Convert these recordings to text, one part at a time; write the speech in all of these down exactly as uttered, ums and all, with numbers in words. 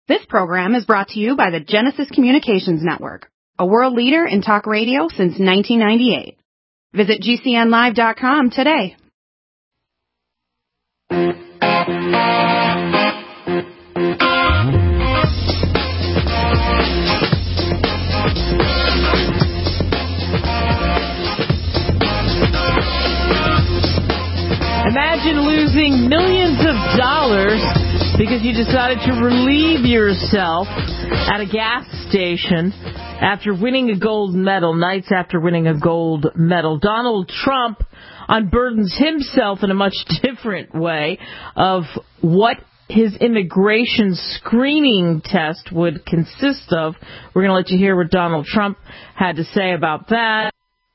This program is brought to you by the Genesis Communications Network, a world leader in talk radio since nineteen ninety-eight. Visit G C N live dot com today. Imagine losing millions of dollars because you decided to relieve yourself at a gas station after winning a gold medal, nights after winning a gold medal. Donald Trump unburdens himself in a much different way of what his immigration screening test would consist of. We're going to let you hear what Donald Trump had to say about that.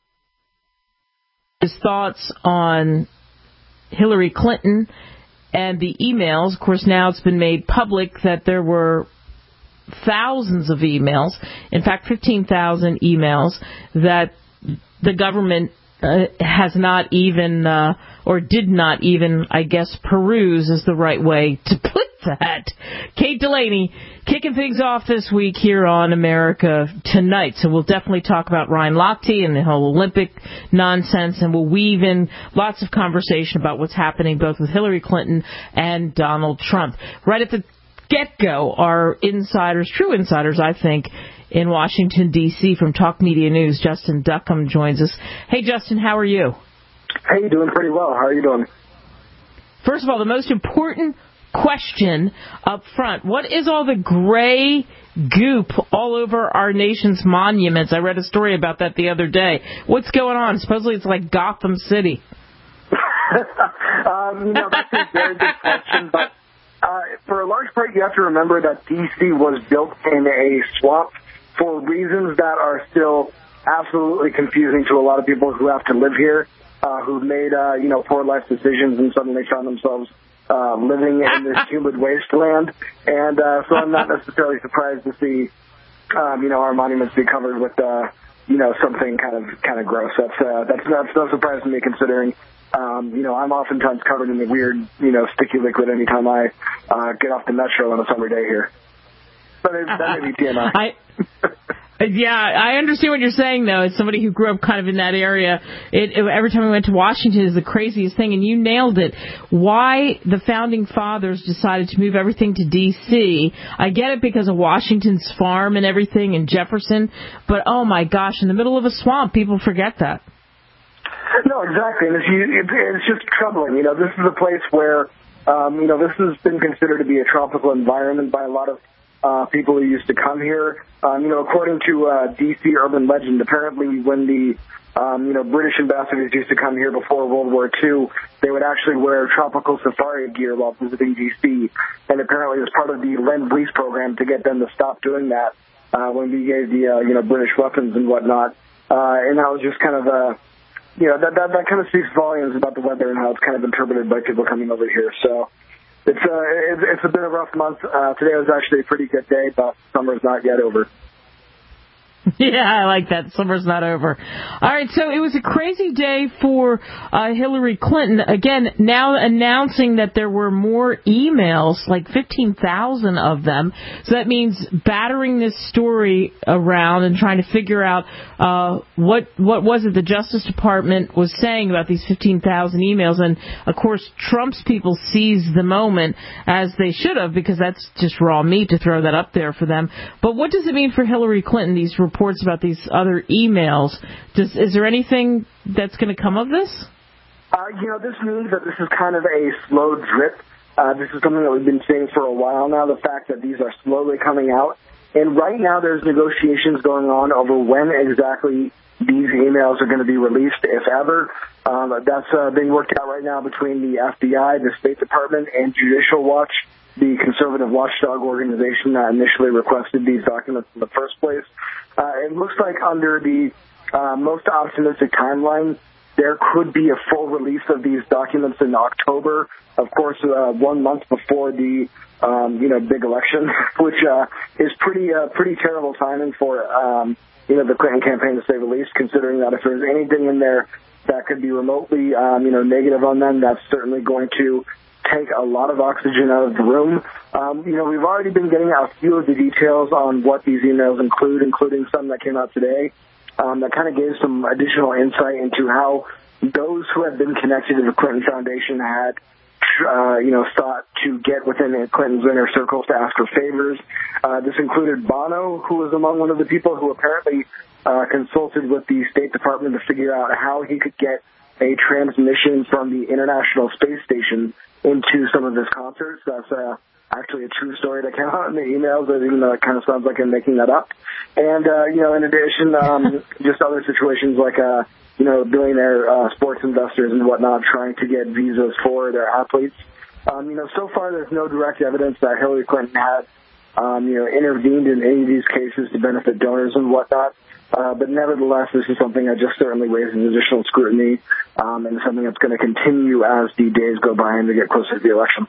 His thoughts on Hillary Clinton and the emails. Of course, now it's been made public that there were thousands of emails, in fact, fifteen thousand emails that the government uh, has not even, uh, or did not even, I guess, peruse is the right way to put that. Kate Delaney kicking things off this week here on America Tonight. So we'll definitely talk about Ryan Lochte and the whole Olympic nonsense, and we'll weave in lots of conversation about what's happening both with Hillary Clinton and Donald Trump. Right at the get-go, our insiders, true insiders, I think, in Washington, D C from Talk Media News, Justin Duckham joins us. Hey, Justin, how are you? Hey, doing pretty well. How are you doing? First of all, the most important question up front. What is all the gray goop all over our nation's monuments? I read a story about that the other day. What's going on? Supposedly it's like Gotham City. um, you know, that's a very good question, but uh, for a large part, you have to remember that D C was built in a swamp for reasons that are still absolutely confusing to a lot of people who have to live here, uh, who've made, uh, you know, poor life decisions and suddenly found themselves Uh, living in this humid wasteland, and uh, so I'm not necessarily surprised to see, um, you know, our monuments be covered with, uh, you know, something kind of kind of gross. That's uh, that's that's no surprise to me, considering, um, you know, I'm oftentimes covered in the weird, you know, sticky liquid anytime I uh, get off the metro on a summer day here. But it, that may be T M I. I Yeah, I understand what you're saying, though. As somebody who grew up kind of in that area, it, it, every time we went to Washington is the craziest thing, and you nailed it. Why the Founding Fathers decided to move everything to D C, I get it because of Washington's farm and everything in Jefferson, but oh my gosh, in the middle of a swamp, people forget that. No, exactly, and it's, it's just troubling. You know, this is a place where, um, you know, this has been considered to be a tropical environment by a lot of Uh, people who used to come here. Um, you know, according to uh, D C urban legend, apparently when the, um, you know, British ambassadors used to come here before World War Two, they would actually wear tropical safari gear while visiting D C, and apparently it was part of the Lend-Lease program to get them to stop doing that uh, when we gave the, uh, you know, British weapons and whatnot. Uh, and that was just kind of, uh, you know, that, that, that kind of speaks volumes about the weather and how it's kind of interpreted by people coming over here. So It's, uh, it's it's a been a rough month. Uh, today was actually a pretty good day, but summer's not yet over. Yeah, I like that. Summer's not over. All right, so it was a crazy day for uh, Hillary Clinton. Again, now announcing that there were more emails, like fifteen thousand of them. So that means battering this story around and trying to figure out uh, what what was it the Justice Department was saying about these fifteen thousand emails. And, of course, Trump's people seized the moment, as they should have, because that's just raw meat to throw that up there for them. But what does it mean for Hillary Clinton, these reports about these other emails? Does, is there anything that's going to come of this? Uh, you know, this means that this is kind of a slow drip. Uh, this is something that we've been saying for a while now, the fact that these are slowly coming out. And right now there's negotiations going on over when exactly these emails are going to be released, if ever. Um, that's uh, being worked out right now between the F B I, the State Department, and Judicial Watch, the conservative watchdog organization that initially requested these documents in the first place. Uh, it looks like under the uh, most optimistic timeline, there could be a full release of these documents in October, of course, uh, one month before the um, you know big election, which uh, is pretty uh, pretty terrible timing for um, you know the Clinton campaign, to say the least. Considering that if there's anything in there that could be remotely um, you know negative on them, that's certainly going to take a lot of oxygen out of the room. Um, you know, we've already been getting a few of the details on what these emails include, including some that came out today, um, that kind of gave some additional insight into how those who have been connected to the Clinton Foundation had, uh, you know, sought to get within Clinton's inner circles to ask her favors. Uh, this included Bono, who was among one of the people who apparently uh, consulted with the State Department to figure out how he could get a transmission from the International Space Station into some of his concerts. That's uh, actually a true story that came out in the emails, even though it kind of sounds like I'm making that up. And, uh, you know, in addition, um, just other situations like, uh, you know, billionaire uh, sports investors and whatnot trying to get visas for their athletes. Um, you know, so far there's no direct evidence that Hillary Clinton had, um, you know, intervened in any of these cases to benefit donors and whatnot. Uh, but nevertheless, this is something that just certainly raises additional scrutiny, um, and something that's going to continue as the days go by and we get closer to the election.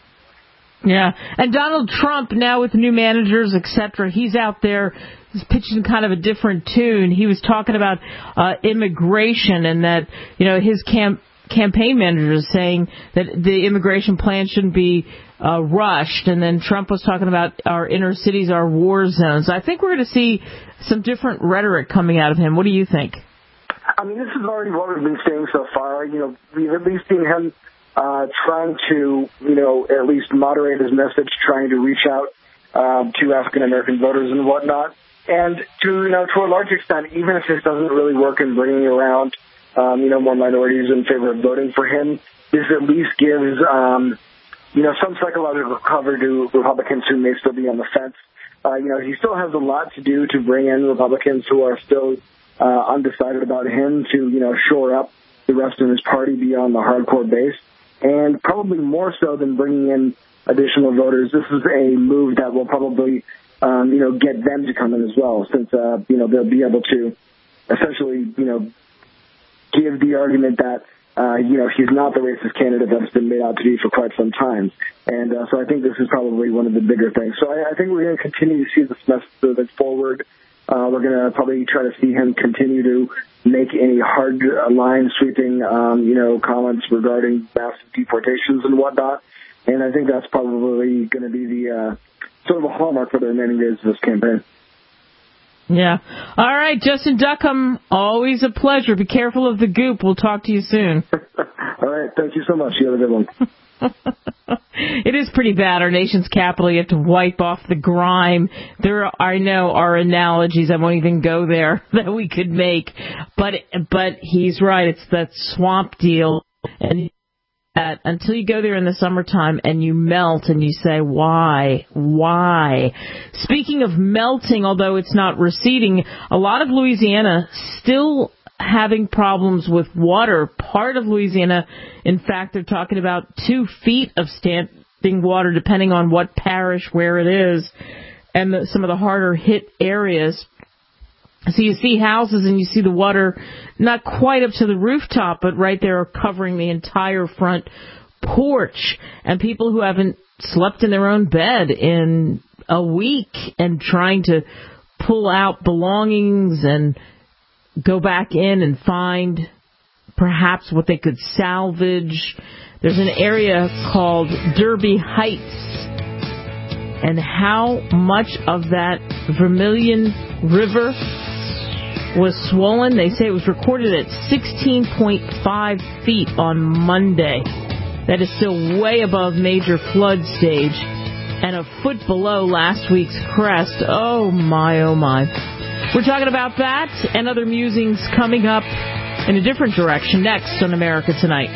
Yeah, and Donald Trump, now with new managers, et cetera, he's out there he's pitching kind of a different tune. He was talking about uh, immigration and that, you know, his camp. campaign managers saying that the immigration plan shouldn't be uh, rushed, and then Trump was talking about our inner cities, our war zones. I think we're going to see some different rhetoric coming out of him. What do you think? I mean, this is already what we've been seeing so far. You know, we've at least seen him uh, trying to, you know, at least moderate his message, trying to reach out uh, to African-American voters and whatnot. And to, you know, to a large extent, even if this doesn't really work in bringing around Um, you know, more minorities in favor of voting for him, this at least gives, um, you know, some psychological cover to Republicans who may still be on the fence. Uh, you know, he still has a lot to do to bring in Republicans who are still uh, undecided about him to, you know, shore up the rest of his party beyond the hardcore base. And probably more so than bringing in additional voters, this is a move that will probably, um, you know, get them to come in as well, since, uh, you know, they'll be able to essentially, you know, give the argument that, uh, you know, he's not the racist candidate that's been made out to be for quite some time. And uh, so I think this is probably one of the bigger things. So I, I think we're going to continue to see this message moving forward. Uh, we're going to probably try to see him continue to make any hard line sweeping, um, you know, comments regarding massive deportations and whatnot. And I think that's probably going to be the uh, sort of a hallmark for the remaining days of this campaign. Yeah. All right, Justin Duckham, always a pleasure. Be careful of the goop. We'll talk to you soon. All right. Thank you so much. You have a good one. It is pretty bad. Our nation's capital, you have to wipe off the grime. There, are, I know, are analogies. I won't even go there that we could make. But but he's right. It's that swamp deal. And that until you go there in the summertime and you melt and you say, why? Why? Speaking of melting, although it's not receding, a lot of Louisiana still having problems with water. Part of Louisiana, in fact, they're talking about two feet of standing water, depending on what parish, where it is, and the, some of the harder hit areas. So you see houses and you see the water not quite up to the rooftop, but right there covering the entire front porch. And people who haven't slept in their own bed in a week and trying to pull out belongings and go back in and find perhaps what they could salvage. There's an area called Derby Heights. And how much of that Vermilion River was swollen? They say it was recorded at sixteen point five feet on Monday. That is still way above major flood stage and a foot below last week's crest. Oh my, oh my. We're talking about that and other musings coming up in a different direction next on America Tonight.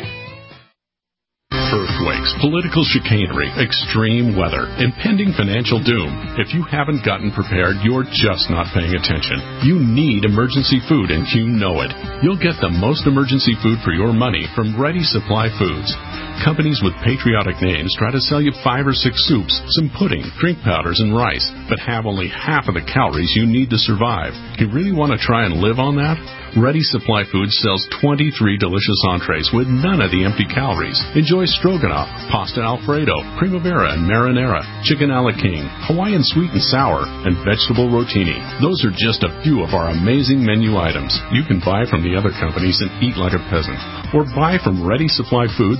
Earthquakes, political chicanery, extreme weather, impending financial doom. If you haven't gotten prepared, you're just not paying attention. You need emergency food, and you know it. You'll get the most emergency food for your money from Ready Supply Foods. Companies with patriotic names try to sell you five or six soups, some pudding, drink powders, and rice, but have only half of the calories you need to survive. You really want to try and live on that? Ready Supply Foods sells twenty-three delicious entrees with none of the empty calories. Enjoy stroganoff, pasta alfredo, primavera and marinara, chicken a la king, Hawaiian sweet and sour, and vegetable rotini. Those are just a few of our amazing menu items. You can buy from the other companies and eat like a peasant, or buy from Ready Supply Foods and eat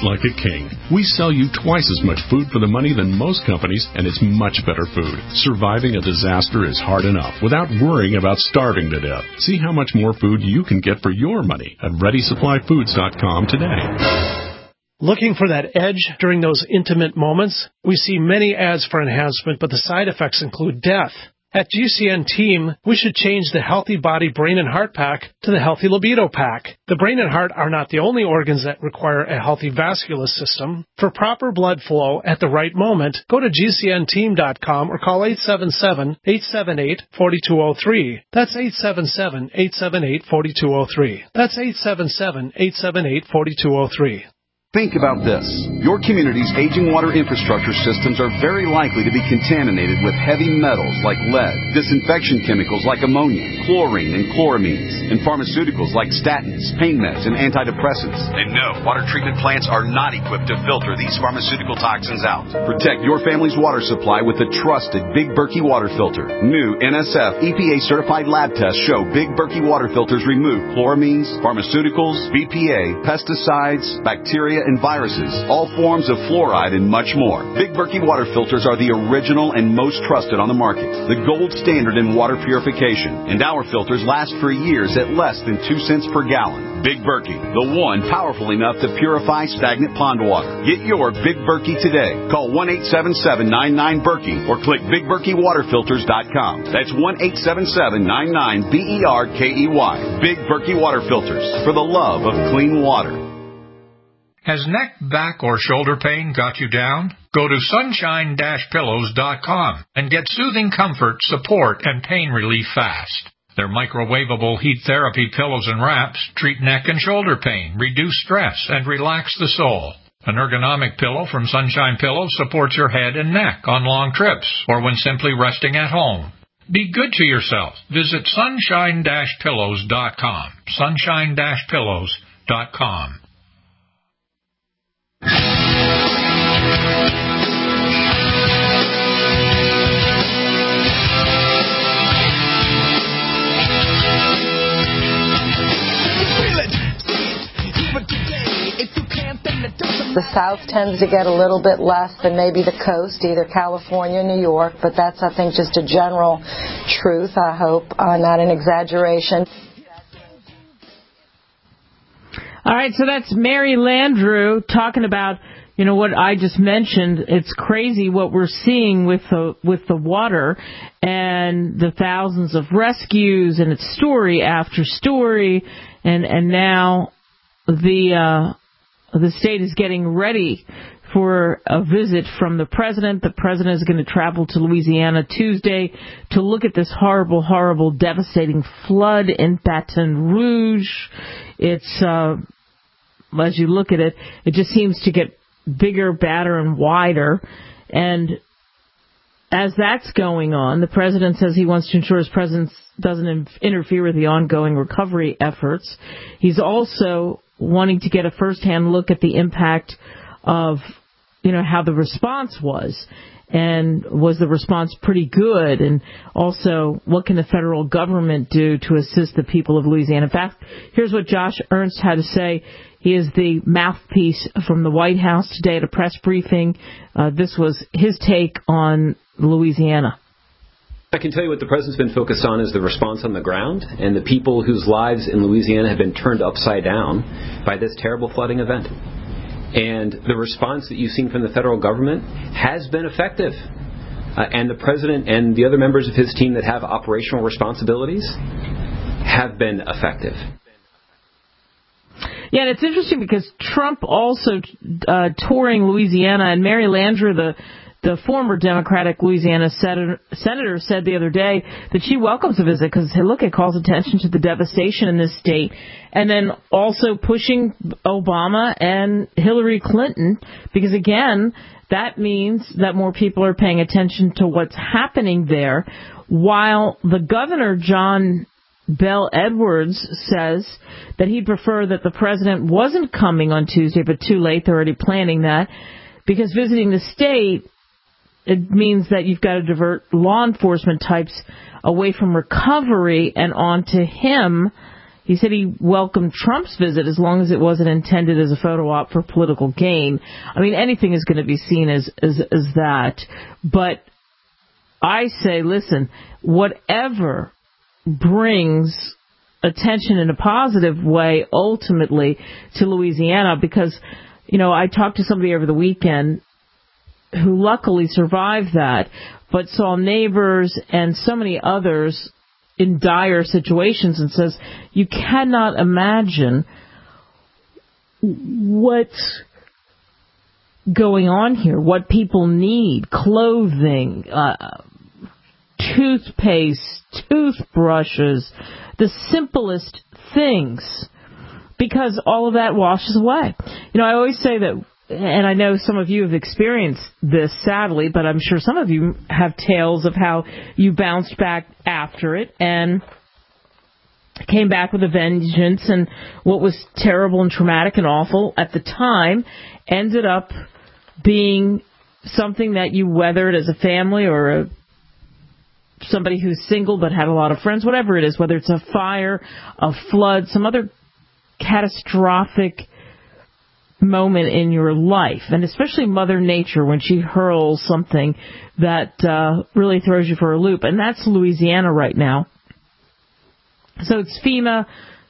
like a king. We sell you twice as much food for the money than most companies, and it's much better food. Surviving a disaster is hard enough without worrying about starving to death. See how much more food you can get for your money at ready supply foods dot com today. Looking for that edge during those intimate moments? We see many ads for enhancement, but the side effects include death. At G C N Team, we should change the Healthy Body Brain and Heart Pack to the Healthy Libido Pack. The brain and heart are not the only organs that require a healthy vascular system. For proper blood flow at the right moment, go to G C N team dot com or call eight seven seven, eight seven eight, four two zero three. That's eight seven seven, eight seven eight, four two zero three. That's eight seven seven, eight seven eight, four two zero three. Think about this. Your community's aging water infrastructure systems are very likely to be contaminated with heavy metals like lead, disinfection chemicals like ammonia, chlorine and chloramines, and pharmaceuticals like statins, pain meds, and antidepressants. And no, water treatment plants are not equipped to filter these pharmaceutical toxins out. Protect your family's water supply with the trusted Big Berkey water filter. New N S F E P A-certified lab tests show Big Berkey water filters remove chloramines, pharmaceuticals, B P A, pesticides, bacteria, and viruses, all forms of fluoride, and much more. Big Berkey water filters are the original and most trusted on the market, the gold standard in water purification, and our filters last for years at less than two cents per gallon. Big Berkey, the one powerful enough to purify stagnant pond water. Get your Big Berkey today. Call one eight seven seven, nine nine, Berkey or click big berkey water filters dot com. That's one eight seven seven, nine nine, B E R K E Y. Big Berkey water filters, for the love of clean water. Has neck, back, or shoulder pain got you down? Go to sunshine dash pillows dot com and get soothing comfort, support, and pain relief fast. Their microwavable heat therapy pillows and wraps treat neck and shoulder pain, reduce stress, and relax the soul. An ergonomic pillow from Sunshine Pillows supports your head and neck on long trips or when simply resting at home. Be good to yourself. Visit sunshine dash pillows dot com. sunshine dash pillows dot com. The South tends to get a little bit less than maybe the coast, either California or New York, but that's, I think, just a general truth, I hope, uh, not an exaggeration. All right, so that's Mary Landrieu talking about, you know, what I just mentioned. It's crazy what we're seeing with the with the water and the thousands of rescues, and it's story after story, and and now the uh, the state is getting ready for a visit from the president. The president is going to travel to Louisiana Tuesday to look at this horrible, horrible, devastating flood in Baton Rouge. It's uh, as you look at it, it just seems to get bigger, badder, and wider. And as that's going on, the president says he wants to ensure his presence doesn't in- interfere with the ongoing recovery efforts. He's also wanting to get a first-hand look at the impact of, you know, how the response was. And was the response pretty good? And also, what can the federal government do to assist the people of Louisiana? In fact, here's what Josh Ernst had to say. He is the mouthpiece from the White House today at a press briefing. Uh, this was his take on Louisiana. I can tell you what the president's been focused on is the response on the ground and the people whose lives in Louisiana have been turned upside down by this terrible flooding event. And the response that you've seen from the federal government has been effective. Uh, and the president and the other members of his team that have operational responsibilities have been effective. Yeah, and it's interesting because Trump also uh, touring Louisiana, and Mary Landrieu, the the former Democratic Louisiana senator, senator, said the other day that she welcomes a visit because, hey, look, it calls attention to the devastation in this state. And then also pushing Obama and Hillary Clinton because, again, that means that more people are paying attention to what's happening there, while the governor, John Bell Edwards, says that he'd prefer that the president wasn't coming on Tuesday, but too late. They're already planning that because visiting the state, it means that you've got to divert law enforcement types away from recovery and onto him, He said he welcomed Trump's visit as long as it wasn't intended as a photo op for political gain. I mean, anything is going to be seen as, as, as that. But I say, listen, whatever brings attention in a positive way ultimately to Louisiana, because, you know, I talked to somebody over the weekend who luckily survived that, but saw neighbors and so many others in dire situations and says, you cannot imagine what's going on here, what people need, clothing, uh, toothpaste, toothbrushes, the simplest things, because all of that washes away. You know, I always say that, and I know some of you have experienced this, sadly, but I'm sure some of you have tales of how you bounced back after it and came back with a vengeance, and what was terrible and traumatic and awful at the time ended up being something that you weathered as a family, or a somebody who's single but had a lot of friends, whatever it is, whether it's a fire, a flood, some other catastrophic moment in your life, and especially Mother Nature when she hurls something that uh, really throws you for a loop. And that's Louisiana right now. So it's FEMA,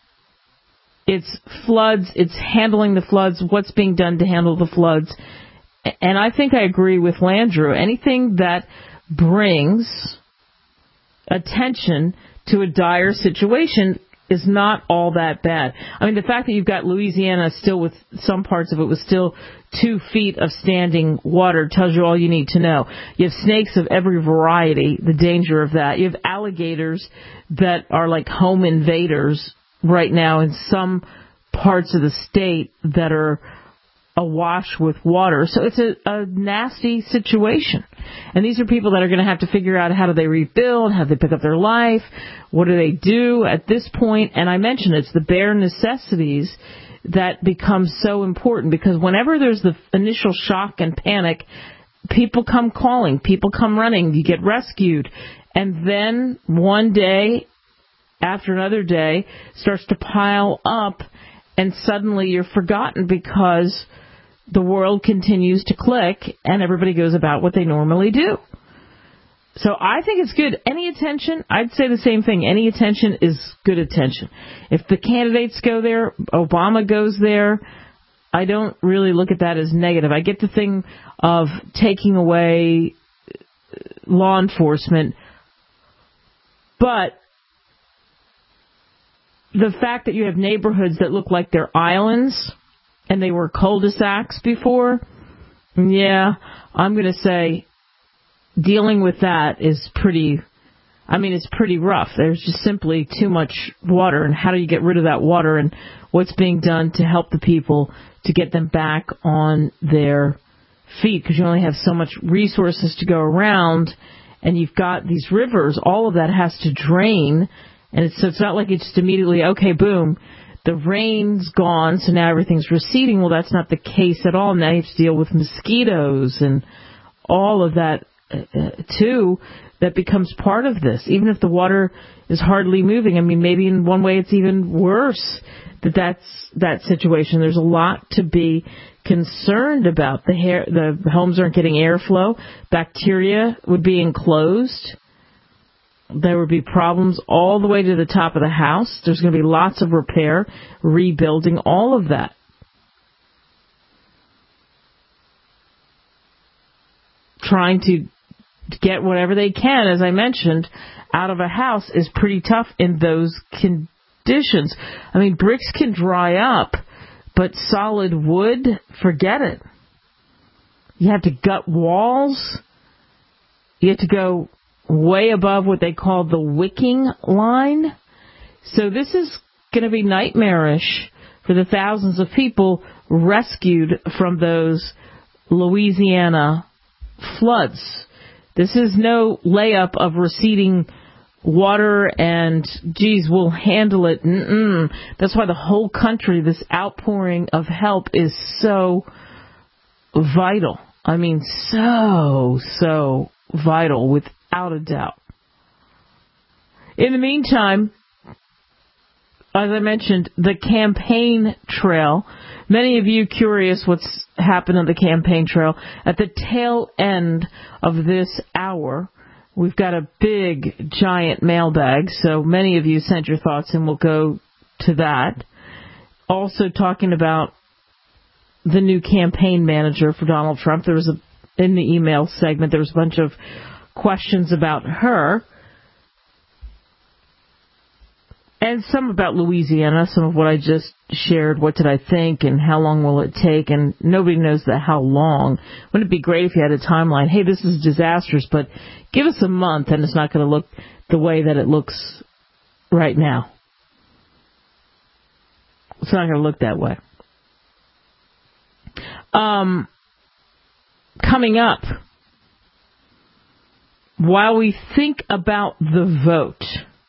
it's floods, it's handling the floods, what's being done to handle the floods. And I think I agree with Landrew. Anything that brings attention to a dire situation is not all that bad. I mean, the fact that you've got Louisiana still with some parts of it with still two feet of standing water tells you all you need to know. You have snakes of every variety, the danger of that. You have alligators that are like home invaders right now in some parts of the state that are awash with water. So it's a, a nasty situation. And these are people that are going to have to figure out how do they rebuild, how do they pick up their life, what do they do at this point. And I mentioned it's the bare necessities that become so important, because whenever there's the initial shock and panic, people come calling, people come running, you get rescued. And then one day after another day starts to pile up, and suddenly you're forgotten because the world continues to click and everybody goes about what they normally do. So I think it's good. Any attention, I'd say the same thing. Any attention is good attention. If the candidates go there, Obama goes there, I don't really look at that as negative. I get the thing of taking away law enforcement, but the fact that you have neighborhoods that look like they're islands and they were cul-de-sacs before, yeah, I'm going to say dealing with that is pretty, I mean, it's pretty rough. There's just simply too much water, and how do you get rid of that water, and what's being done to help the people to get them back on their feet, because you only have so much resources to go around, and you've got these rivers, all of that has to drain, and it's, so it's not like it's just immediately, okay, boom, the rain's gone, so now everything's receding. Well, that's not the case at all. Now you have to deal with mosquitoes and all of that, uh, too, that becomes part of this. Even if the water is hardly moving, I mean, maybe in one way it's even worse that that's that situation. There's a lot to be concerned about. The hair, the homes aren't getting airflow. Bacteria would be enclosed. There would be problems all the way to the top of the house. There's going to be lots of repair, rebuilding, all of that. Trying to get whatever they can, as I mentioned, out of a house is pretty tough in those conditions. I mean, bricks can dry up, but solid wood, forget it. You have to gut walls. You have to go way above what they call the wicking line. So this is going to be nightmarish for the thousands of people rescued from those Louisiana floods. This is no layup of receding water and, geez, we'll handle it. Mm-mm. That's why the whole country, this outpouring of help is so vital. I mean, so, so vital, without a doubt. In the meantime, as I mentioned, the campaign trail. Many of you curious what's happened on the campaign trail. At the tail end of this hour, we've got a big, giant mailbag, so many of you sent your thoughts, and we'll go to that. Also talking about the new campaign manager for Donald Trump. There was a, in the email segment, there was a bunch of questions about her. And some about Louisiana, some of what I just shared. What did I think, and how long will it take? And nobody knows that how long. Wouldn't it be great if you had a timeline? Hey, this is disastrous, but give us a month, and it's not going to look the way that it looks right now. It's not going to look that way. Um, coming up, while we think about the vote,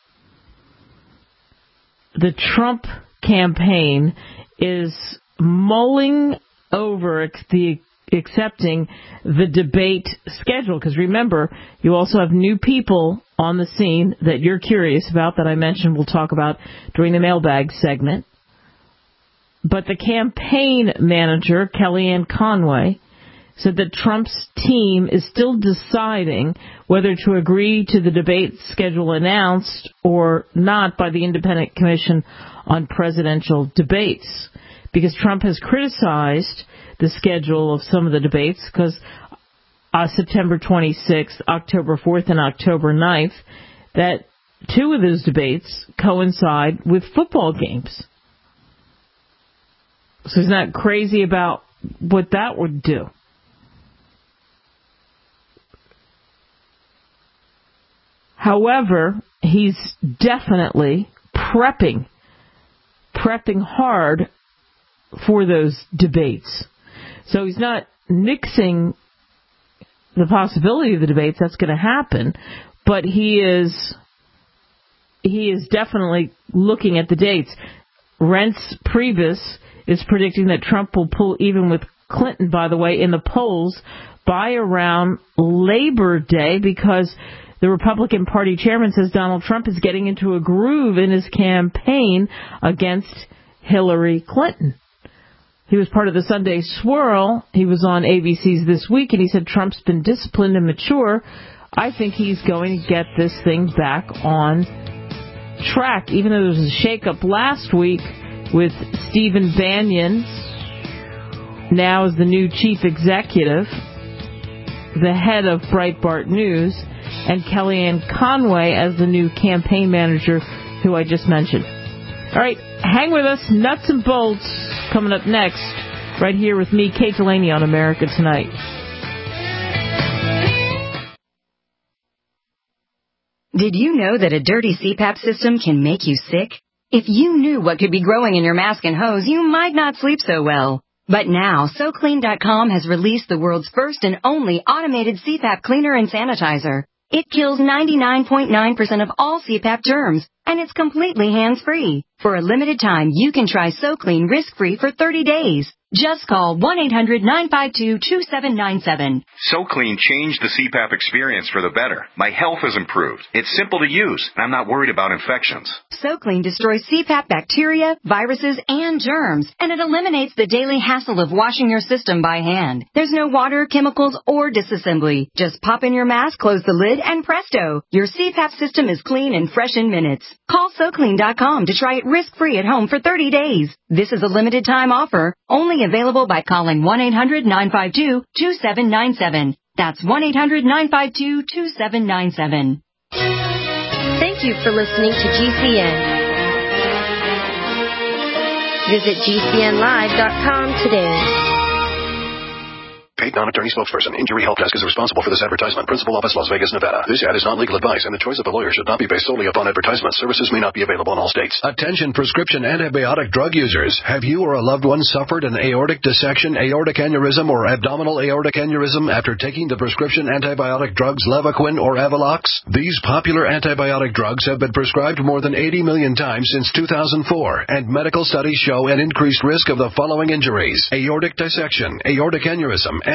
the Trump campaign is mulling over the accepting the debate schedule. Because remember, you also have new people on the scene that you're curious about that I mentioned we'll talk about during the mailbag segment. But the campaign manager, Kellyanne Conway, said that Trump's team is still deciding whether to agree to the debate schedule announced or not by the Independent Commission on Presidential Debates, because Trump has criticized the schedule of some of the debates because uh, September twenty-sixth, October fourth, and October ninth, that two of those debates coincide with football games. So he's not crazy about what that would do. However, he's definitely prepping, prepping hard for those debates. So he's not nixing the possibility of the debates. That's going to happen. But he is, he is definitely looking at the dates. Reince Priebus is predicting that Trump will pull even with Clinton, by the way, in the polls by around Labor Day, because the Republican Party chairman says Donald Trump is getting into a groove in his campaign against Hillary Clinton. He was part of the Sunday Swirl. He was on A B C's This Week, and he said Trump's been disciplined and mature. I think he's going to get this thing back on track, even though there was a shakeup last week with Stephen Bannon now as the new chief executive, the head of Breitbart News, and Kellyanne Conway as the new campaign manager, who I just mentioned. All right, hang with us. Nuts and bolts coming up next, right here with me, Kate Delaney, on America Tonight. Did you know that a dirty C PAP system can make you sick? If you knew what could be growing in your mask and hose, you might not sleep so well. But now, So Clean dot com has released the world's first and only automated C PAP cleaner and sanitizer. It kills ninety-nine point nine percent of all C PAP germs, and it's completely hands-free. For a limited time, you can try SoClean risk-free for thirty days. Just call one eight hundred nine five two two seven nine seven. SoClean changed the C PAP experience for the better. My health has improved. It's simple to use, and I'm not worried about infections. SoClean destroys C PAP bacteria, viruses, and germs, and it eliminates the daily hassle of washing your system by hand. There's no water, chemicals, or disassembly. Just pop in your mask, close the lid, and presto! Your C PAP system is clean and fresh in minutes. Call So Clean dot com to try it risk-free at home for thirty days. This is a limited-time offer, only available by calling one eight hundred nine five two two seven nine seven. That's one eight hundred nine five two two seven nine seven. Thank you for listening to G C N. Visit G C N live dot com today. Paid non-attorney spokesperson. Injury Help Desk is responsible for this advertisement. Principal office, Las Vegas, Nevada. This ad is not legal advice, and the choice of a lawyer should not be based solely upon advertisement. Services may not be available in all states. Attention prescription antibiotic drug users. Have you or a loved one suffered an aortic dissection, aortic aneurysm, or abdominal aortic aneurysm after taking the prescription antibiotic drugs Levaquin or Avelox? These popular antibiotic drugs have been prescribed more than eighty million times since two thousand four, and medical studies show an increased risk of the following injuries: aortic dissection, aortic aneurysm,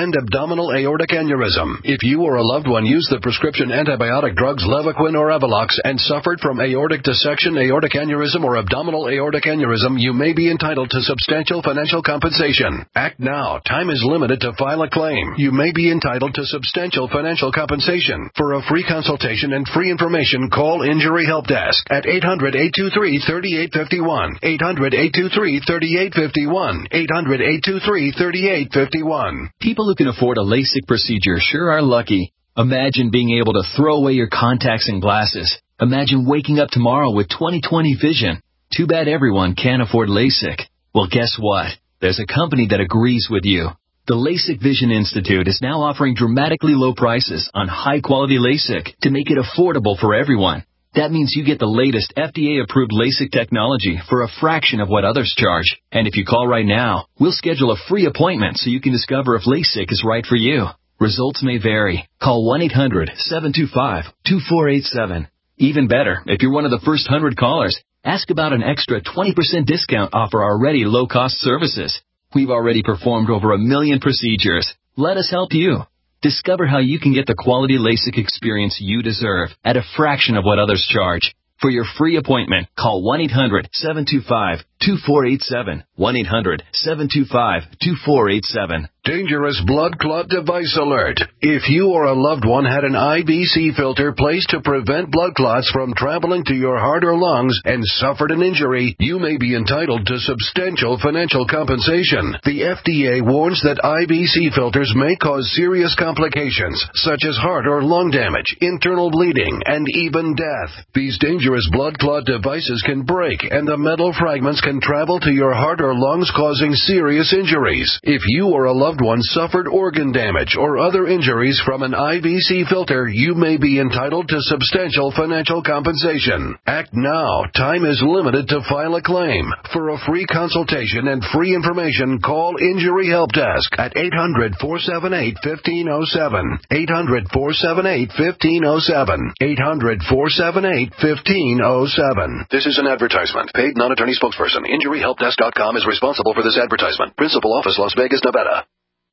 and abdominal aortic aneurysm. If you or a loved one used the prescription antibiotic drugs Levaquin or Avelox and suffered from aortic dissection, aortic aneurysm, or abdominal aortic aneurysm, you may be entitled to substantial financial compensation. Act now. Time is limited to file a claim. You may be entitled to substantial financial compensation. For a free consultation and free information, call Injury Help Desk at eight hundred, eight two three, three eight five one, eight hundred, eight two three, three eight five one, eight hundred, eight two three, three eight five one. People who can afford a LASIK procedure sure are lucky. Imagine being able to throw away your contacts and glasses. Imagine waking up tomorrow with twenty twenty vision. Too bad everyone can't afford LASIK. Well, guess what? There's a company that agrees with you. The LASIK Vision Institute is now offering dramatically low prices on high-quality LASIK to make it affordable for everyone. That means you get the latest F D A-approved LASIK technology for a fraction of what others charge. And if you call right now, we'll schedule a free appointment so you can discover if LASIK is right for you. Results may vary. Call one eight hundred, seven two five, two four eight seven. Even better, if you're one of the first one hundred callers, ask about an extra twenty percent discount off our already low-cost services. We've already performed over a million procedures. Let us help you. Discover how you can get the quality LASIK experience you deserve at a fraction of what others charge. For your free appointment, call one eight hundred, seven two five, two four eight seven. one eight hundred, seven two five, two four eight seven. Dangerous blood clot device alert. If you or a loved one had an I B C filter placed to prevent blood clots from traveling to your heart or lungs and suffered an injury, you may be entitled to substantial financial compensation. The F D A warns that I B C filters may cause serious complications, such as heart or lung damage, internal bleeding, and even death. These dangerous blood clot devices can break, and the metal fragments can travel to your heart or lungs, causing serious injuries. If you or a loved one suffered organ damage or other injuries from an I B C filter, you may be entitled to substantial financial compensation. Act now. Time is limited to file a claim. For a free consultation and free information, call Injury Help Desk at eight hundred, four seven eight, one five zero seven. eight hundred, four seven eight, one five zero seven. eight hundred, four seven eight, one five zero seven. This is an advertisement. Paid non-attorney spokesperson. Injury Help Desk dot com is responsible for this advertisement. Principal office, Las Vegas, Nevada.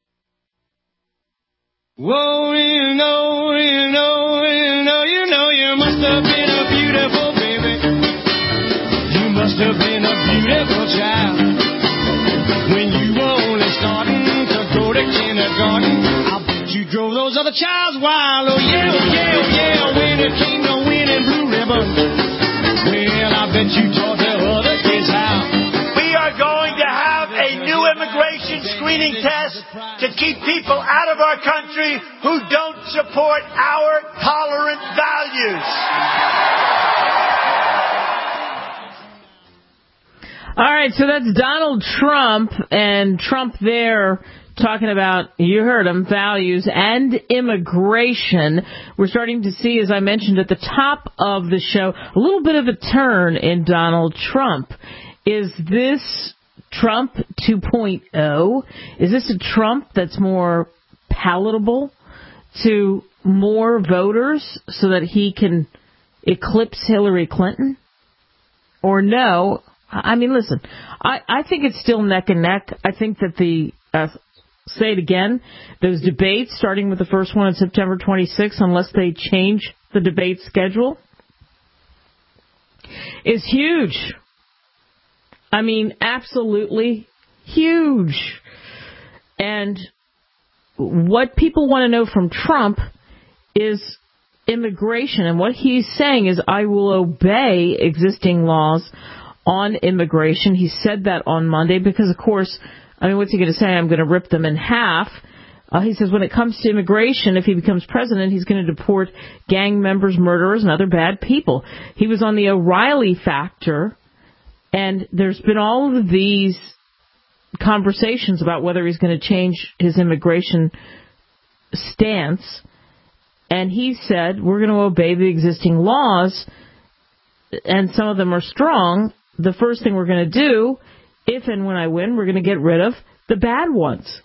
Whoa, you know, you know, you know, you know, you must have been a beautiful baby. You must have been a beautiful child. When you were only starting to go to kindergarten, I bet you drove those other childs wild. Oh, yeah, oh, yeah, oh, yeah, when it came to winning blue ribbon. Well, I bet you taught the other kids how. We are going to have a new immigration screening test to keep people out of our country who don't support our tolerant values. All right, so that's Donald Trump, and Trump there talking about, you heard him, values and immigration. We're starting to see, as I mentioned at the top of the show, a little bit of a turn in Donald Trump. Is this Trump two point oh? Is this a Trump that's more palatable to more voters so that he can eclipse Hillary Clinton? Or no? I mean, listen, I, I think it's still neck and neck. I think that the, uh, say it again, those debates, starting with the first one on September twenty-sixth, unless they change the debate schedule, is huge. I mean, absolutely huge. And what people want to know from Trump is immigration. And what he's saying is, I will obey existing laws on immigration. He said that on Monday because, of course, I mean, what's he going to say? I'm going to rip them in half. Uh, he says when it comes to immigration, if he becomes president, he's going to deport gang members, murderers, and other bad people. He was on the O'Reilly factor. And there's been all of these conversations about whether he's going to change his immigration stance. And he said, we're going to obey the existing laws, and some of them are strong. The first thing we're going to do, if and when I win, we're going to get rid of the bad ones.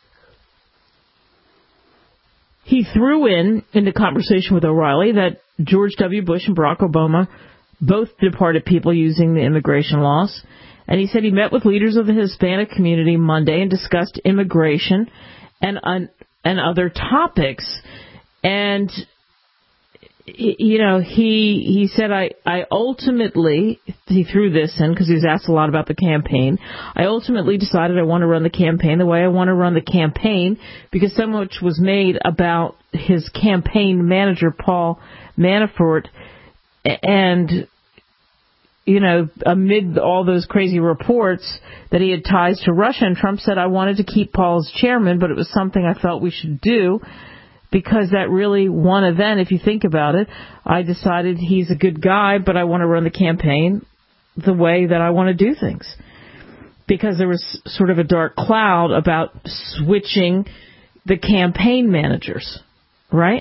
He threw in, in the conversation with O'Reilly, that George W. Bush and Barack Obama both departed people using the immigration laws. And he said he met with leaders of the Hispanic community Monday and discussed immigration. And un- and other topics. And, you know, he he said, I, I ultimately, he threw this in because he was asked a lot about the campaign. I ultimately decided I want to run the campaign the way I want to run the campaign because so much was made about his campaign manager, Paul Manafort. And, you know, amid all those crazy reports that he had ties to Russia, and Trump said, I wanted to keep Paul as chairman, but it was something I felt we should do. Because that really one event, if you think about it, I decided he's a good guy, but I want to run the campaign the way that I want to do things. Because there was sort of a dark cloud about switching the campaign managers, right?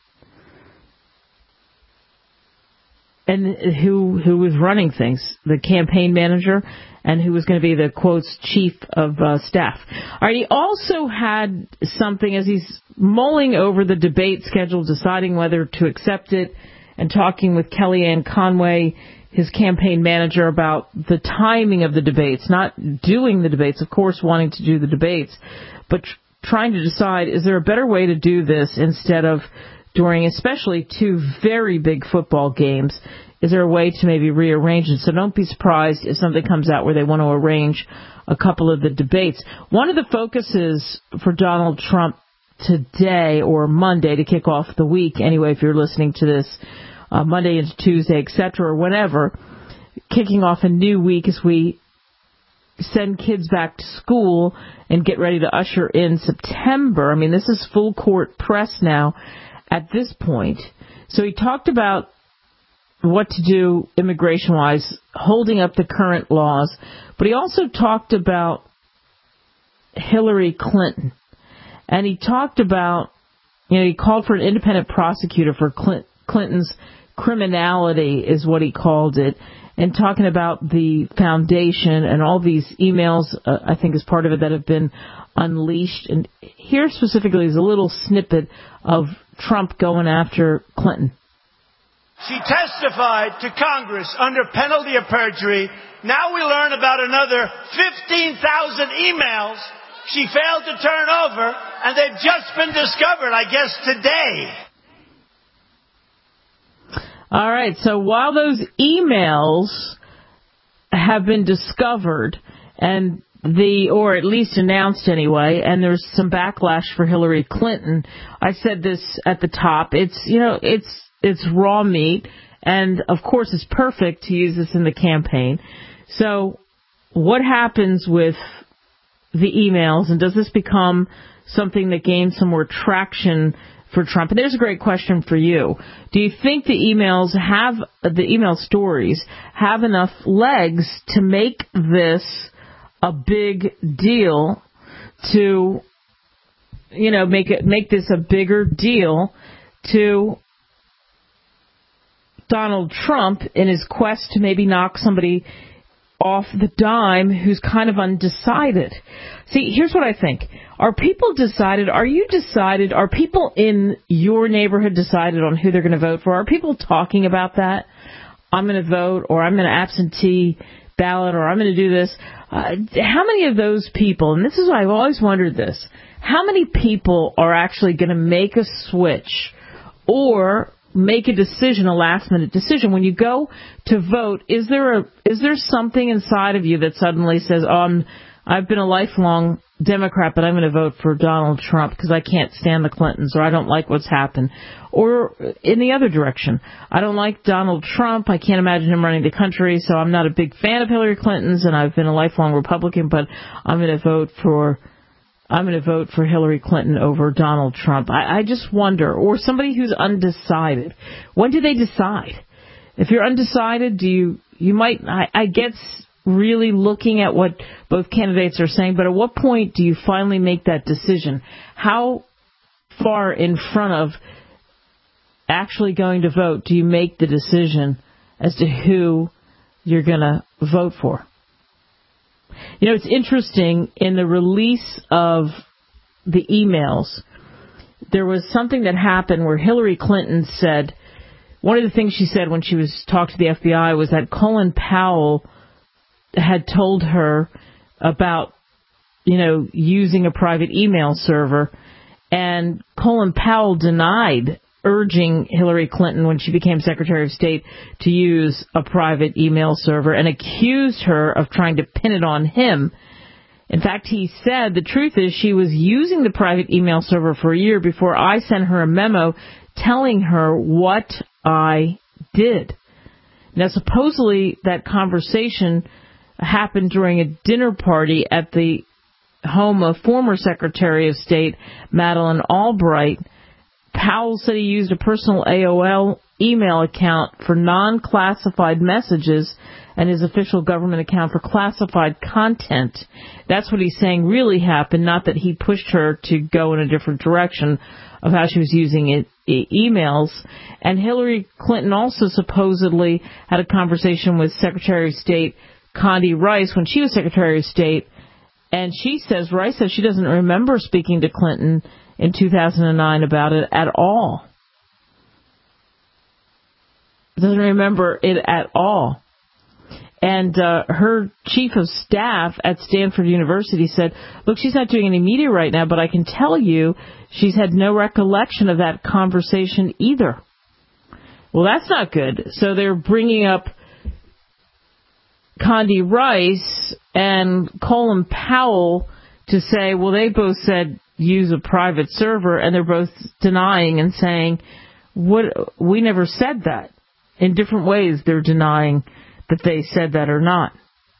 And who who was running things, the campaign manager, and who was going to be the, quotes, chief of uh, staff. All right, he also had something as he's mulling over the debate schedule, deciding whether to accept it, and talking with Kellyanne Conway, his campaign manager, about the timing of the debates, not doing the debates, of course, wanting to do the debates, but tr- trying to decide, is there a better way to do this instead of during especially two very big football games? Is there a way to maybe rearrange it? So don't be surprised if something comes out where they want to arrange a couple of the debates. One of the focuses for Donald Trump today, or Monday to kick off the week, anyway, if you're listening to this uh, Monday into Tuesday, et cetera, or whenever, kicking off a new week as we send kids back to school and get ready to usher in September. I mean, this is full court press now at this point. So he talked about what to do immigration-wise, holding up the current laws, but he also talked about Hillary Clinton. And he talked about, you know, he called for an independent prosecutor for Clinton's criminality, is what he called it, and talking about the foundation and all these emails, uh, I think is part of it, that have been unleashed. And here specifically is a little snippet of Trump going after Clinton. She testified to Congress under penalty of perjury. Now we learn about another fifteen thousand emails she failed to turn over, and they've just been discovered, I guess, today. All right, so while those emails have been discovered, and the, or at least announced anyway, and there's some backlash for Hillary Clinton, I said this at the top, it's, you know, it's, it's raw meat, and of course it's perfect to use this in the campaign. So what happens with the emails, and does this become something that gains some more traction for Trump? And there's a great question for you. Do you think the emails have, the email stories have enough legs to make this a big deal, to, you know, make it, make this a bigger deal to Donald Trump in his quest to maybe knock somebody off the dime who's kind of undecided? See, here's what I think. Are people decided? Are you decided? Are people in your neighborhood decided on who they're going to vote for? Are people talking about that? I'm going to vote, or I'm going to absentee ballot, or I'm going to do this. Uh, how many of those people, and this is why I've always wondered this, how many people are actually going to make a switch or make a decision, a last-minute decision? When you go to vote, is there a is there something inside of you that suddenly says, oh, I'm, I've been a lifelong Democrat, but I'm going to vote for Donald Trump because I can't stand the Clintons, or I don't like what's happened? Or in the other direction, I don't like Donald Trump, I can't imagine him running the country, so I'm not a big fan of Hillary Clinton's, and I've been a lifelong Republican, but I'm going to vote for I'm going to vote for Hillary Clinton over Donald Trump. I, I just wonder. Or somebody who's undecided. When do they decide? If you're undecided, do you, you might, I, I guess, really looking at what both candidates are saying, but at what point do you finally make that decision? How far in front of actually going to vote do you make the decision as to who you're going to vote for? You know, it's interesting, in the release of the emails, there was something that happened where Hillary Clinton said, one of the things she said when she was talked to the F B I was that Colin Powell had told her about, you know, using a private email server, And Colin Powell denied urging Hillary Clinton when she became Secretary of State to use a private email server and accused her of trying to pin it on him. In fact, he said the truth is she was using the private email server for a year before I sent her a memo telling her what I did. Now, supposedly that conversation happened during a dinner party at the home of former Secretary of State Madeleine Albright. Powell said he used a personal A O L email account for non-classified messages and his official government account for classified content. That's what he's saying really happened, not that he pushed her to go in a different direction of how she was using it, e- emails. And Hillary Clinton also supposedly had a conversation with Secretary of State Condi Rice when she was Secretary of State, and she says, Rice says she doesn't remember speaking to Clinton in two thousand nine about it at all. Doesn't remember it at all. And uh, her chief of staff at Stanford University said, look, she's not doing any media right now, but I can tell you she's had no recollection of that conversation either. Well, that's not good. So they're bringing up Condi Rice and Colin Powell to say, well, they both said use a private server, and they're both denying and saying, "What? We never said that." In different ways, they're denying that they said that or not.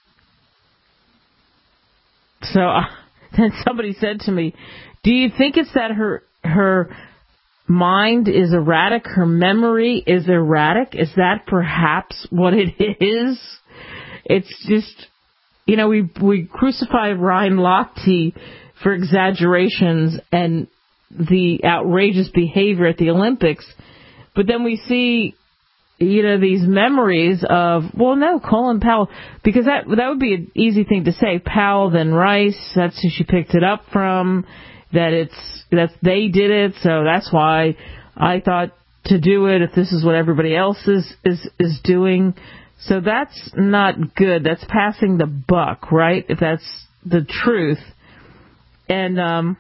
So uh, then somebody said to me, do you think it's that her her mind is erratic, her memory is erratic? Is that perhaps what it is? It's just, you know, we we crucify Ryan Lochte for exaggerations and the outrageous behavior at the Olympics, but then we see, you know, these memories of, well, no, Colin Powell, because that that would be an easy thing to say. Powell, then Rice, that's who she picked it up from, that it's, that they did it, so that's why I thought to do it if this is what everybody else is, is, is doing. So that's not good. That's passing the buck, right? If that's the truth. And um,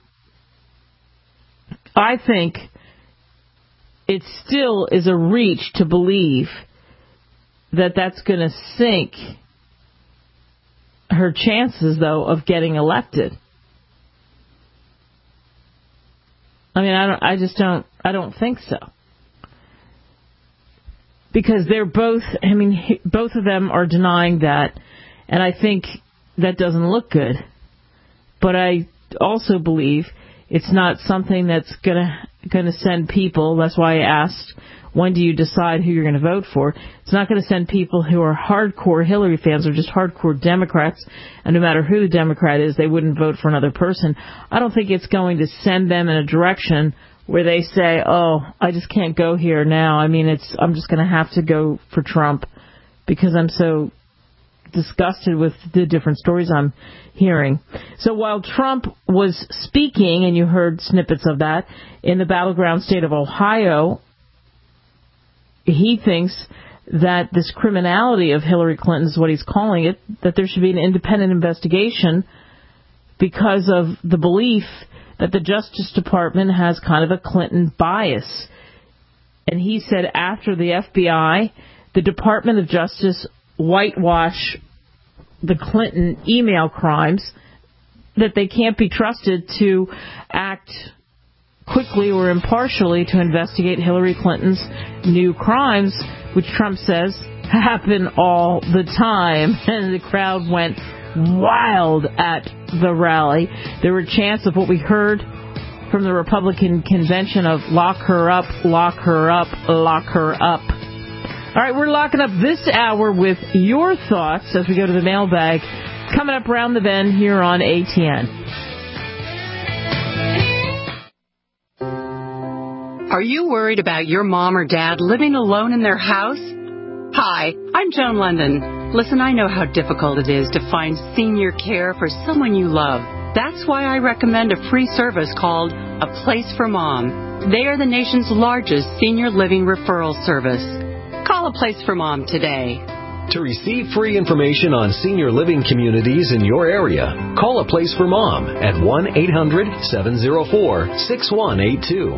I think it still is a reach to believe that that's going to sink her chances, though, of getting elected. I mean, I don't. I just don't. I don't think so. Because they're both. I mean, both of them are denying that, and I think that doesn't look good. But I also believe it's not something that's gonna gonna send people. That's why I asked, when do you decide who you're going to vote for? It's not going to send people who are hardcore Hillary fans or just hardcore Democrats, and no matter who the Democrat is, they wouldn't vote for another person. I don't think it's going to send them in a direction where they say, oh, I just can't go here now. I mean, it's I'm just going to have to go for Trump because I'm so disgusted with the different stories I'm hearing. So while Trump was speaking, and you heard snippets of that, in the battleground state of Ohio, he thinks that this criminality of Hillary Clinton is what he's calling it, that there should be an independent investigation because of the belief that the Justice Department has kind of a Clinton bias. And he said after the F B I, the Department of Justice whitewash the Clinton email crimes, that they can't be trusted to act quickly or impartially to investigate Hillary Clinton's new crimes, which Trump says happen all the time. And the crowd went wild at the rally. There were chants of what we heard from the Republican convention of lock her up, lock her up, lock her up. All right, we're locking up this hour with your thoughts as we go to the mailbag. Coming up around the bend here on A T N. Are you worried about your mom or dad living alone in their house? Hi, I'm Joan London. Listen, I know how difficult it is to find senior care for someone you love. That's why I recommend a free service called A Place for Mom. They are the nation's largest senior living referral service. Call A Place for Mom today. To receive free information on senior living communities in your area, call A Place for Mom at one eight hundred seven oh four six one eight two.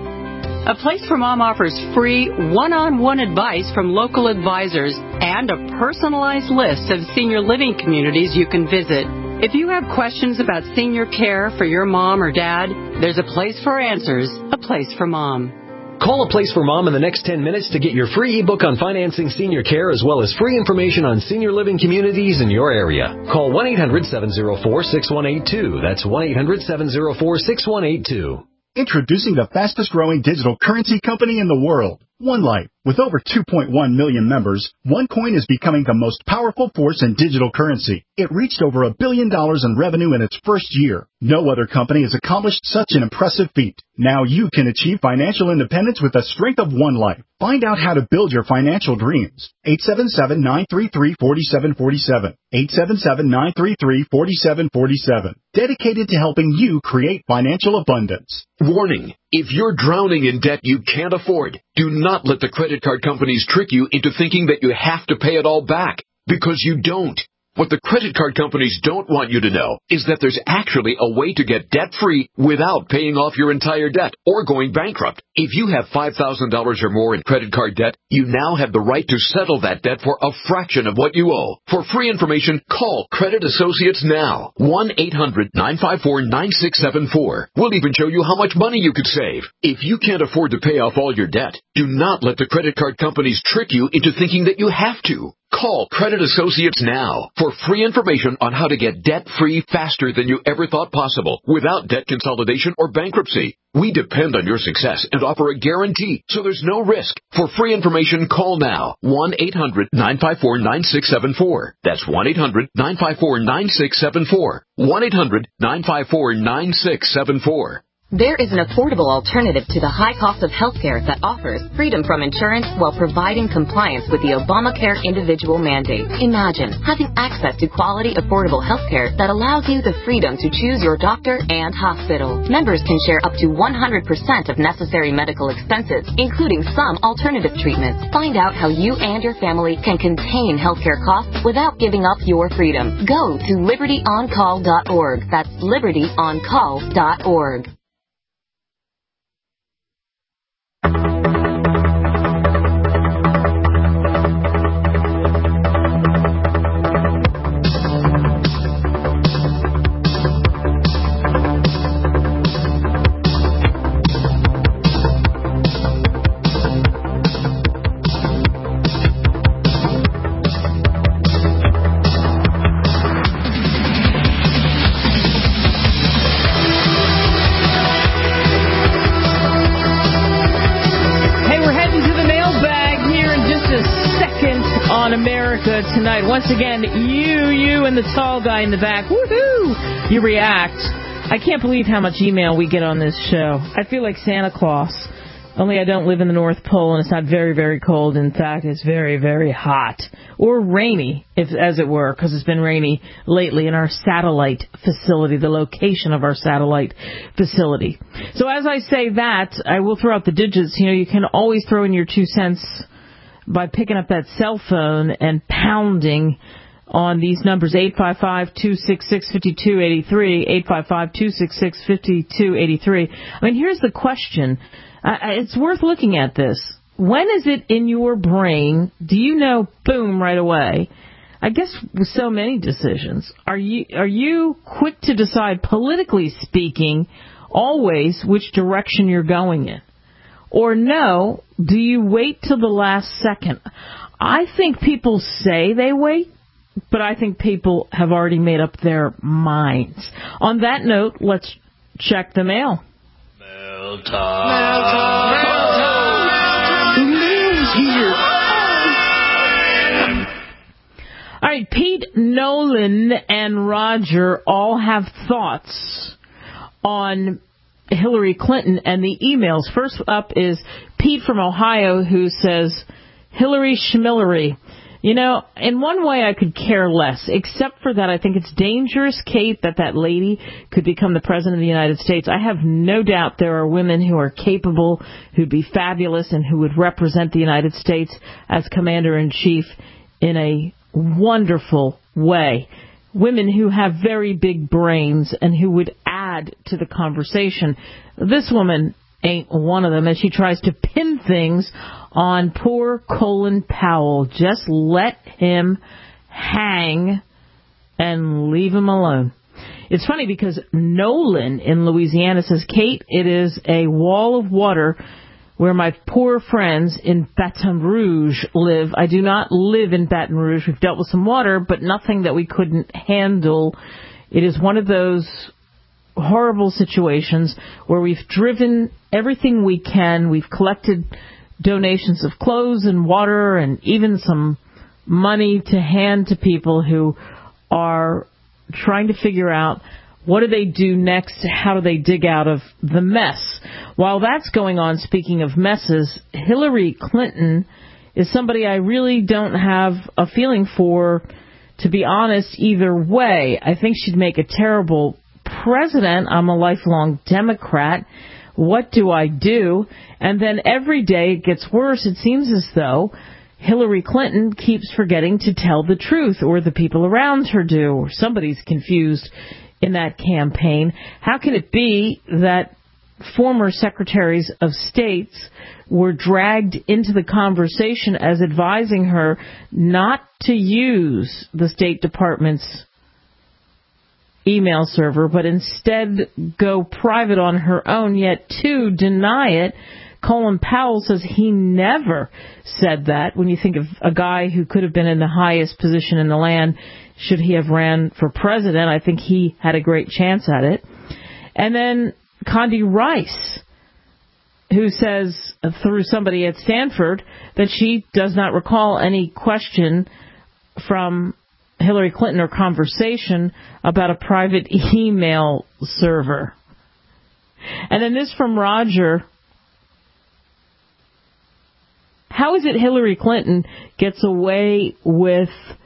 A Place for Mom offers free one-on-one advice from local advisors and a personalized list of senior living communities you can visit. If you have questions about senior care for your mom or dad, there's a place for answers, A Place for Mom. Call A Place for Mom in the next ten minutes to get your free ebook on financing senior care as well as free information on senior living communities in your area. Call one eight hundred seven oh four six one eight two. That's one eight hundred seven oh four six one eight two. Introducing the fastest growing digital currency company in the world, OneLife. With over two point one million members, OneCoin is becoming the most powerful force in digital currency. It reached over a billion dollars in revenue in its first year. No other company has accomplished such an impressive feat. Now you can achieve financial independence with the strength of OneLife. Find out how to build your financial dreams. eight seven seven, nine three three, four seven four seven. eight seven seven, nine three three, four seven four seven. Dedicated to helping you create financial abundance. Warning. If you're drowning in debt you can't afford, do not let the credit card companies trick you into thinking that you have to pay it all back, because you don't. What the credit card companies don't want you to know is that there's actually a way to get debt-free without paying off your entire debt or going bankrupt. If you have five thousand dollars or more in credit card debt, you now have the right to settle that debt for a fraction of what you owe. For free information, call Credit Associates now. one eight hundred nine five four nine six seven four. We'll even show you how much money you could save. If you can't afford to pay off all your debt, do not let the credit card companies trick you into thinking that you have to. Call Credit Associates now for free information on how to get debt-free faster than you ever thought possible without debt consolidation or bankruptcy. We depend on your success and offer a guarantee, so there's no risk. For free information, call now. one eight hundred nine five four nine six seven four. That's one eight hundred nine five four nine six seven four. one eight hundred nine five four nine six seven four. There is an affordable alternative to the high cost of healthcare that offers freedom from insurance while providing compliance with the Obamacare individual mandate. Imagine having access to quality, affordable healthcare that allows you the freedom to choose your doctor and hospital. Members can share up to one hundred percent of necessary medical expenses, including some alternative treatments. Find out how you and your family can contain healthcare costs without giving up your freedom. Go to liberty on call dot org. That's liberty on call dot org. America tonight. Once again, you, you, and the tall guy in the back, woohoo! You react. I can't believe how much email we get on this show. I feel like Santa Claus, only I don't live in the North Pole, and it's not very, very cold. In fact, it's very, very hot. Or rainy, if as it were, because it's been rainy lately in our satellite facility, the location of our satellite facility. So as I say that, I will throw out the digits. You know, you can always throw in your two cents by picking up that cell phone and pounding on these numbers, eight five five, two six six, five two eight three, eight five five, two six six, five two eight three. I mean, here's the question. Uh, it's worth looking at this. When is it in your brain, do you know, boom, right away? I guess with so many decisions, are you are you quick to decide, politically speaking, always which direction you're going in? Or no, do you wait till the last second? I think people say they wait, but I think people have already made up their minds. On that note, let's check the mail. Mail time. Mail time. Mail time. The mail's here. All right, Pete, Nolan, and Roger all have thoughts on Hillary Clinton and the emails. First up is Pete from Ohio, who says, Hillary Schmillery. You know, in one way I could care less, except for that I think it's dangerous, Kate, that that lady could become the President of the United States. I have no doubt there are women who are capable, who'd be fabulous, and who would represent the United States as Commander-in-Chief in a wonderful way. Women who have very big brains and who would add to the conversation. This woman ain't one of them, as she tries to pin things on poor Colin Powell. Just let him hang and leave him alone. It's funny because Nolan in Louisiana says, Kate, it is a wall of water where my poor friends in Baton Rouge live. I do not live in Baton Rouge. We've dealt with some water, but nothing that we couldn't handle. It is one of those horrible situations where we've driven everything we can. We've collected donations of clothes and water and even some money to hand to people who are trying to figure out what do they do next, how do they dig out of the mess. While that's going on, speaking of messes, Hillary Clinton is somebody I really don't have a feeling for, to be honest, either way. I think she'd make a terrible president. I'm a lifelong Democrat. What do I do? And then every day it gets worse. It seems as though Hillary Clinton keeps forgetting to tell the truth, or the people around her do, or somebody's confused in that campaign. How can it be that former secretaries of states were dragged into the conversation as advising her not to use the State Department's email server, but instead go private on her own, yet to deny it? Colin Powell says he never said that. When you think of a guy who could have been in the highest position in the land, should he have ran for president, I think he had a great chance at it. And then Condi Rice, who says through somebody at Stanford that she does not recall any question from Hillary Clinton or conversation about a private email server. And then this from Roger. How is it Hillary Clinton gets away with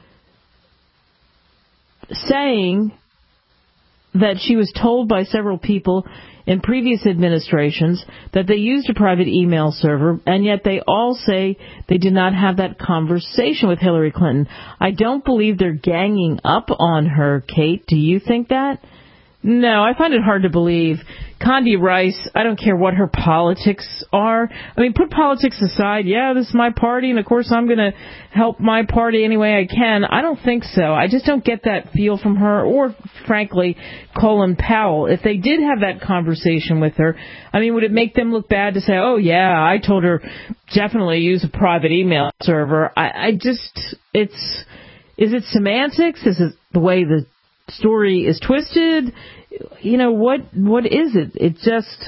saying that she was told by several people in previous administrations that they used a private email server, and yet they all say they did not have that conversation with Hillary Clinton? I don't believe they're ganging up on her, Kate. Do you think that? No, I find it hard to believe. Condi Rice, I don't care what her politics are. I mean, put politics aside. Yeah, this is my party, and of course I'm going to help my party any way I can. I don't think so. I just don't get that feel from her or, frankly, Colin Powell. If they did have that conversation with her, I mean, would it make them look bad to say, oh, yeah, I told her definitely use a private email server? I, I just, it's, is it semantics? Is it the way the story is twisted? You know, what what is it? It just,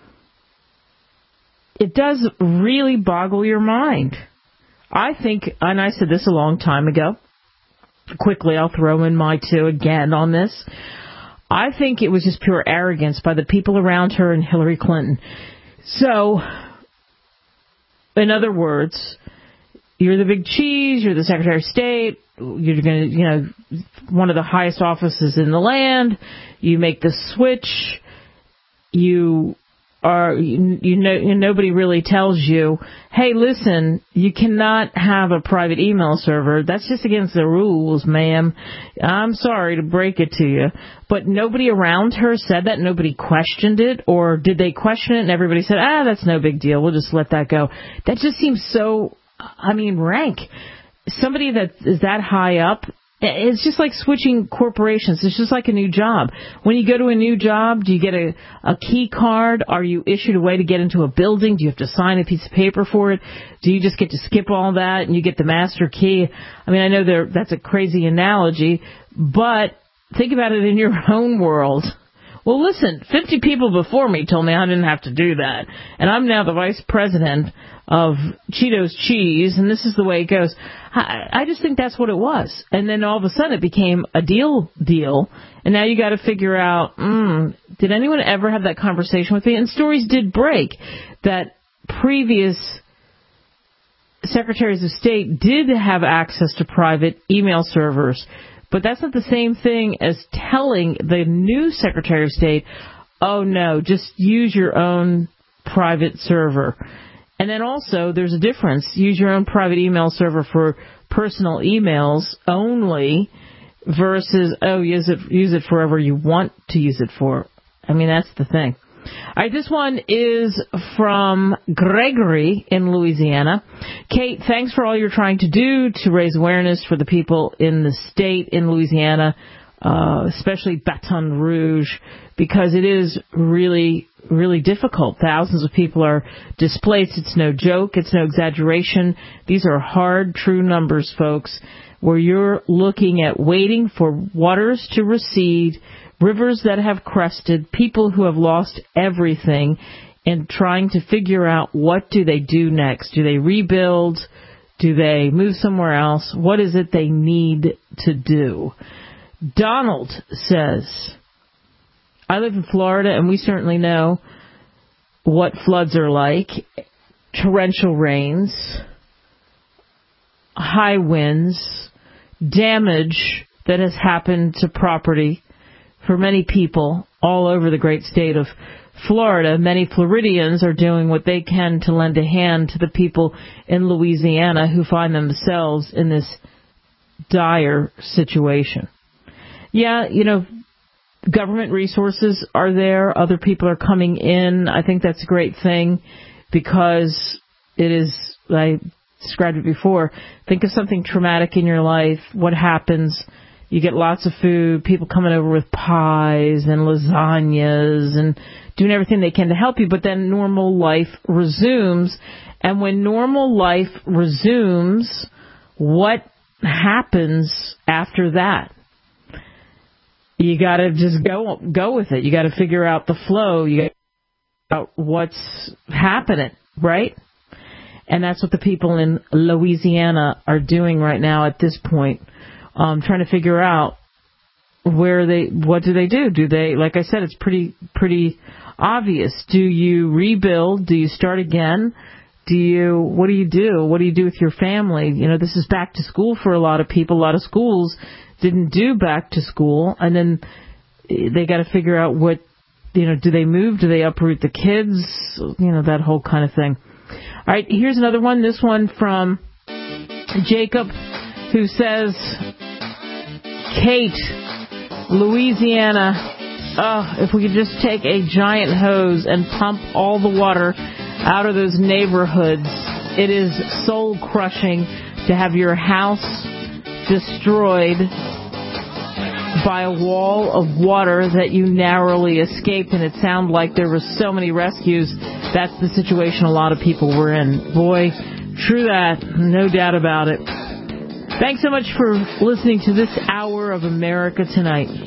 it does really boggle your mind. I think, and I said this a long time ago, quickly I'll throw in my two again on this, I think it was just pure arrogance by the people around her and Hillary Clinton. So, in other words, you're the big cheese, you're the Secretary of State, you're going to, you know, one of the highest offices in the land, you make the switch, you are, you, you know, nobody really tells you, hey, listen, you cannot have a private email server. That's just against the rules, ma'am. I'm sorry to break it to you. But nobody around her said that, nobody questioned it, or did they question it and everybody said, ah, that's no big deal, we'll just let that go. That just seems so, I mean, rank. Somebody that is that high up, it's just like switching corporations. It's just like a new job. When you go to a new job, do you get a, a key card? Are you issued a way to get into a building? Do you have to sign a piece of paper for it? Do you just get to skip all that and you get the master key? I mean, I know there, that's a crazy analogy, but think about it in your own world. Well, listen, fifty people before me told me I didn't have to do that, and I'm now the vice president of Cheetos Cheese, and this is the way it goes. I, I just think that's what it was. And then all of a sudden it became a deal deal, and now you got to figure out, mm, did anyone ever have that conversation with me? And stories did break that previous secretaries of state did have access to private email servers. But that's not the same thing as telling the new Secretary of State, oh, no, just use your own private server. And then also, there's a difference. Use your own private email server for personal emails only versus, oh, use it, use it for whatever you want to use it for. I mean, that's the thing. All right, this one is from Gregory in Louisiana. Kate, thanks for all you're trying to do to raise awareness for the people in the state in Louisiana, uh, especially Baton Rouge, because it is really, really difficult. Thousands of people are displaced. It's no joke. It's no exaggeration. These are hard, true numbers, folks, where you're looking at waiting for waters to recede, rivers that have crested, people who have lost everything, and trying to figure out what do they do next. Do they rebuild? Do they move somewhere else? What is it they need to do? Donald says, I live in Florida, and we certainly know what floods are like. Torrential rains, high winds, damage that has happened to property for many people all over the great state of Florida. Many Floridians are doing what they can to lend a hand to the people in Louisiana who find themselves in this dire situation. Yeah, you know, government resources are there. Other people are coming in. I think that's a great thing because it is, I described it before, think of something traumatic in your life. What happens? You get lots of food, people coming over with pies and lasagnas and doing everything they can to help you, but then normal life resumes. And when normal life resumes, what happens after that? You got to just go go with it. You got to figure out the flow. You got to figure out what's happening, right? And that's what the people in Louisiana are doing right now at this point. Um, trying to figure out where they, what do they do? Do they, like I said, it's pretty, pretty obvious. Do you rebuild? Do you start again? Do you, what do you do? What do you do with your family? You know, this is back to school for a lot of people. A lot of schools didn't do back to school, and then they got to figure out what, you know, do they move? Do they uproot the kids? You know, that whole kind of thing. All right, here's another one. This one from Jacob, who says, Kate, Louisiana, oh, if we could just take a giant hose and pump all the water out of those neighborhoods. It is soul-crushing to have your house destroyed by a wall of water that you narrowly escaped, and it sounded like there were so many rescues. That's the situation a lot of people were in. Boy, true that, no doubt about it. Thanks so much for listening to this hour of America Tonight.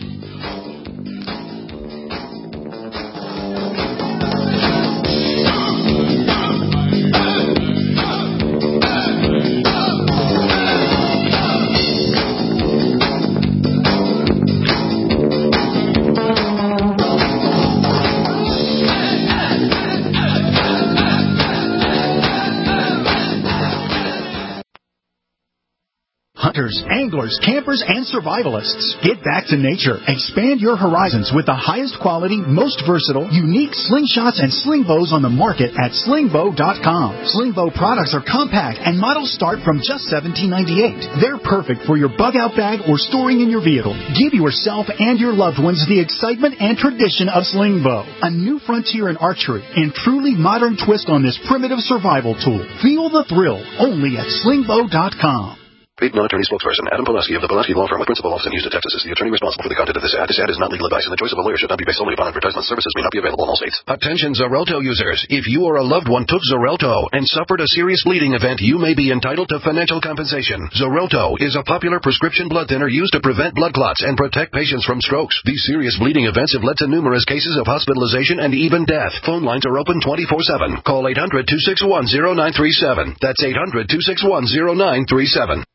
Hunters, anglers, campers, and survivalists. Get back to nature. Expand your horizons with the highest quality, most versatile, unique slingshots and sling bows on the market at sling bow dot com. Sling bow products are compact and models start from just seventeen ninety-eight. They're perfect for your bug out bag or storing in your vehicle. Give yourself and your loved ones the excitement and tradition of sling bow. A new frontier in archery and truly modern twist on this primitive survival tool. Feel the thrill only at sling bow dot com. Paid non-attorney spokesperson Adam Pulaski of the Pulaski Law Firm with principal office in Houston, Texas is the attorney responsible for the content of this ad. This ad is not legal advice, and the choice of a lawyer should not be based solely upon advertisement. Services may not be available in all states. Attention Xarelto users. If you or a loved one took Xarelto and suffered a serious bleeding event, you may be entitled to financial compensation. Xarelto is a popular prescription blood thinner used to prevent blood clots and protect patients from strokes. These serious bleeding events have led to numerous cases of hospitalization and even death. Phone lines are open twenty-four seven. Call eight hundred, two six one, zero nine three seven. That's eight hundred, two six one, zero nine three seven.